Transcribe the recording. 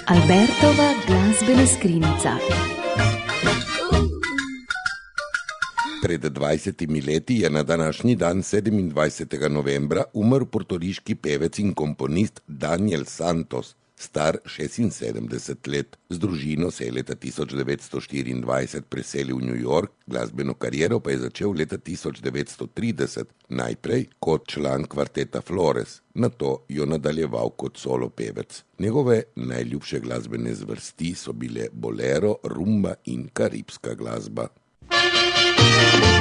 Albertova glasbena skrinjica. Pred 20 leti je na današnji dan, 27. novembra, umrl portoriški pevec in komponist Daniel Santos, star 76 let. Z družino se je leta 1924 preselil v New York, glasbeno kariero pa je začel leta 1930, najprej kot član kvarteta Flores, nato jo nadaljeval kot solo pevec. Njegove najljubše glasbene zvrsti so bile bolero, rumba in karibska glasba.